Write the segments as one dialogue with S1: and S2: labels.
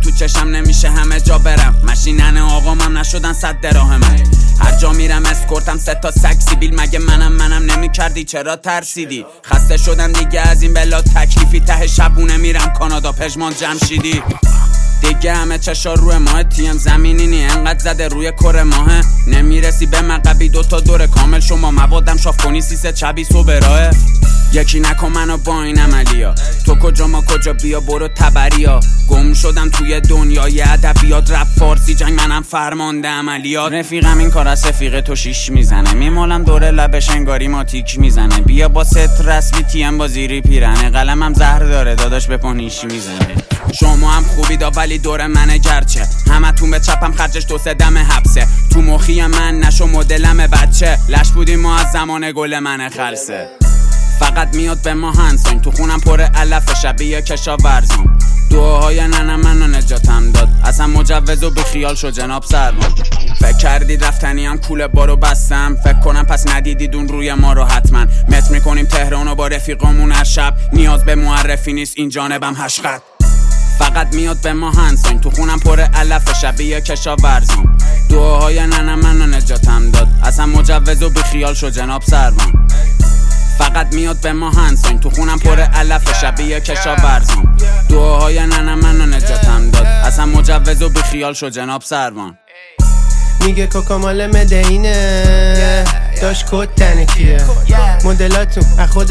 S1: تو چشم نمیشه همه جا برم. ماشینن آقامم نشدن 100 دراهمم. هر جا میرم اسکورتم 3 تا سگ سیبیل. مگه منم نمیکردی چرا ترسیدی؟ خسته شدم دیگه از این بلا تکلیفی. ته شبونه میرم کانادا پژمان جمشیدی. دیگه همه چشا روی ماه تیم زمینینی انقدر زده روی کره ماهه. نمیرسی به مقبی 2 تا دور کامل. شما موادم شاف کنی 3 چبی صبح راهه. یکی نکن منو با این عملیا. تو کجا ما کجا بیا برو تبریا. گم شدم توی دنیای ادبیات رپ فارسی جنگ منم فرمانده عملیات. رفیقم این کار از رفیق تو شیش میزنه. میمالم دور لبش انگاری ماتیک میزنه. بیا با ست رسمی تیم با زیری پیرنه. قلمم زهر داره داداش به پانیش میزنه. شما هم خوبی دا ولی دور منه گرچه همتون به چپم خرجش 2-3 دم حبسه. تو مخی من نشو مدلم بچه. لش بودیم ما از زمان گل منه خلصه. فقط میاد به ما هنسان تو خونم پر علف شبیه کشاورزم. دعاهای ننم منو نجاتم داد. اصلا مجوز و بیخیال شو جناب سرمان. فکر کردید رفتنی هم کوله بارو بستم. فکر کنم پس ندیدید اون روی ما رو حتما. مت میکنیم تهرانو با رفیقامون هر شب. نیاز به معرفی نیست این جانبم هشقد. فقط میاد به ما هنسان تو خونم پر علف شبیه کشاورزم. دعاهای ننم منو نجاتم داد. اصلا مجوز و بیخیال شو جناب سرمان. فقط میاد به ما هنسان تو خونم پر علف شبیه کشاورزم. دعاهای ننم منو نجاتم داد. اصلا مجوز و بیخیال شو جناب سروان.
S2: میگه کوکا مال مدینه داشت کد تنکیه. مدلاتون از خود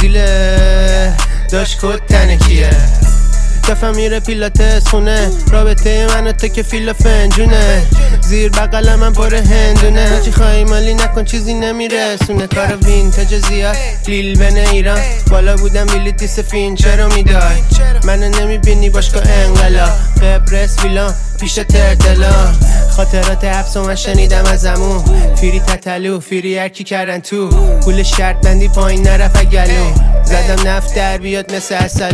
S2: برزیله داشت کد تنکیه. دفعه میره پیلاتس خونه. رابطه من و تو که فیل و فنجونه. زیر بقل من پر هندونه. چی خواهی مالی نکن چیزی نمیرسونه. کار وینتاج زیاد لیل بن ایران. بالا بودم ویلیتیس فین چرا میدای. منو نمیبینی باشگاه انقلاب. قبرس ویلان پیش ترتلا. خاطرات حبس و من شنیدم ازمون. فیری تتلو فیری هرکی کردن تو. پول شرط بندی پایین نرفت گلو. زدم نفت در بیاد مثل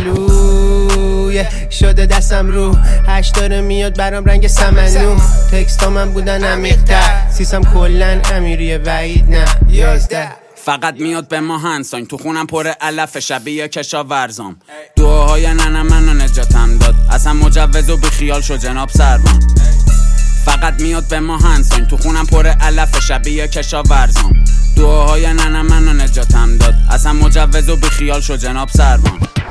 S2: اصلو. شده دستم رو 8 داره میاد برام رنگ سمنو. تکستا من بودن عمیق‌تر. سیسم کلن امیریه وعید نه 11.
S1: فقط میاد به ما هنسان تو خونم پر علف شبیه کشاورزم. دعاهای ننم منو نجاتم داد. اصلا مجوز و بیخیال شو جناب سروان. فقط میاد به ما هنسان تو خونم پر علف شبیه کشاورزم. دعاهای ننم منو نجاتم داد. اصلا مجوز و بیخیال شو جناب سروان.